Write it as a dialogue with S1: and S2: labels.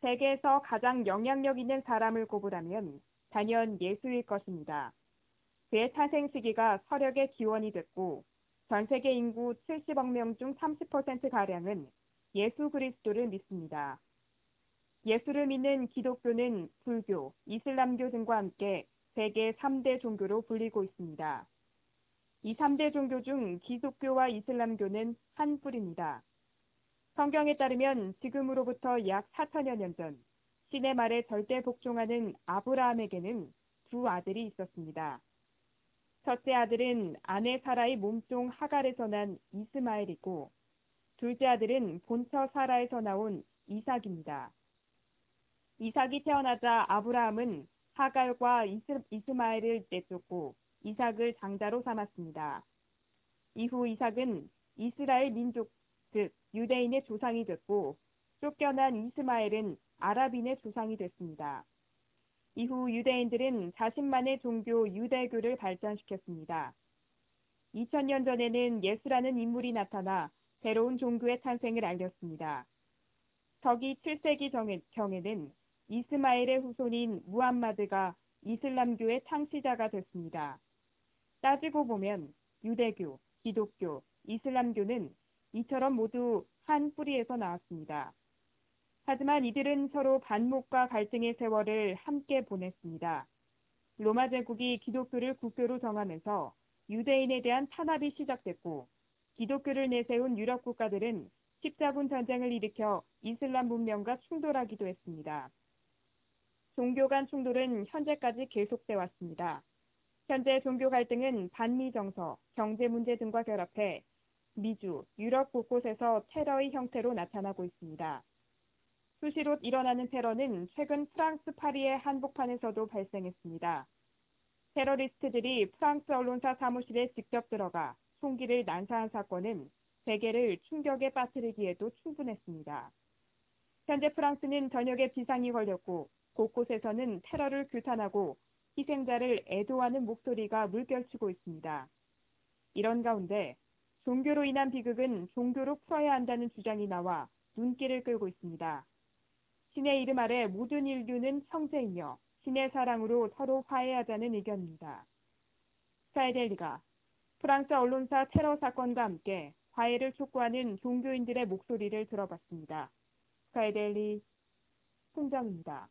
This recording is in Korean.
S1: 세계에서 가장 영향력 있는 사람을 꼽으라면 단연 예수일 것입니다. 그의 탄생 시기가 서력의 기원이 됐고 전 세계 인구 70억 명 중 30%가량은 예수 그리스도를 믿습니다. 예수를 믿는 기독교는 불교, 이슬람교 등과 함께 세계 3대 종교로 불리고 있습니다. 이 3대 종교 중 기독교와 이슬람교는 한 뿌리입니다. 성경에 따르면 지금으로부터 약 4천여 년 전, 신의 말에 절대 복종하는 아브라함에게는 두 아들이 있었습니다. 첫째 아들은 아내 사라의 몸종 하갈에서 난 이스마엘이고, 둘째 아들은 본처 사라에서 나온 이삭입니다. 이삭이 태어나자 아브라함은 하갈과 이스마엘을 내쫓고 이삭을 장자로 삼았습니다. 이후 이삭은 이스라엘 민족, 즉 유대인의 조상이 됐고 쫓겨난 이스마엘은 아랍인의 조상이 됐습니다. 이후 유대인들은 자신만의 종교 유대교를 발전시켰습니다. 2000년 전에는 예수라는 인물이 나타나 새로운 종교의 탄생을 알렸습니다. 서기 7세기 경에는 이스마엘의 후손인 무함마드가 이슬람교의 창시자가 됐습니다. 따지고 보면 유대교, 기독교, 이슬람교는 이처럼 모두 한 뿌리에서 나왔습니다. 하지만 이들은 서로 반목과 갈등의 세월을 함께 보냈습니다. 로마 제국이 기독교를 국교로 정하면서 유대인에 대한 탄압이 시작됐고 기독교를 내세운 유럽 국가들은 십자군 전쟁을 일으켜 이슬람 문명과 충돌하기도 했습니다. 종교 간 충돌은 현재까지 계속돼 왔습니다. 현재 종교 갈등은 반미 정서, 경제 문제 등과 결합해 미주, 유럽 곳곳에서 테러의 형태로 나타나고 있습니다. 수시로 일어나는 테러는 최근 프랑스 파리의 한복판에서도 발생했습니다. 테러리스트들이 프랑스 언론사 사무실에 직접 들어가 총기를 난사한 사건은 세계를 충격에 빠뜨리기에도 충분했습니다. 현재 프랑스는 전역에 비상이 걸렸고 곳곳에서는 테러를 규탄하고 희생자를 애도하는 목소리가 물결치고 있습니다. 이런 가운데 종교로 인한 비극은 종교로 풀어야 한다는 주장이 나와 눈길을 끌고 있습니다. 신의 이름 아래 모든 인류는 형제이며 신의 사랑으로 서로 화해하자는 의견입니다. 스카이데일리가 프랑스 언론사 테러 사건과 함께 화해를 촉구하는 종교인들의 목소리를 들어봤습니다. 스카이데일리 송정입니다.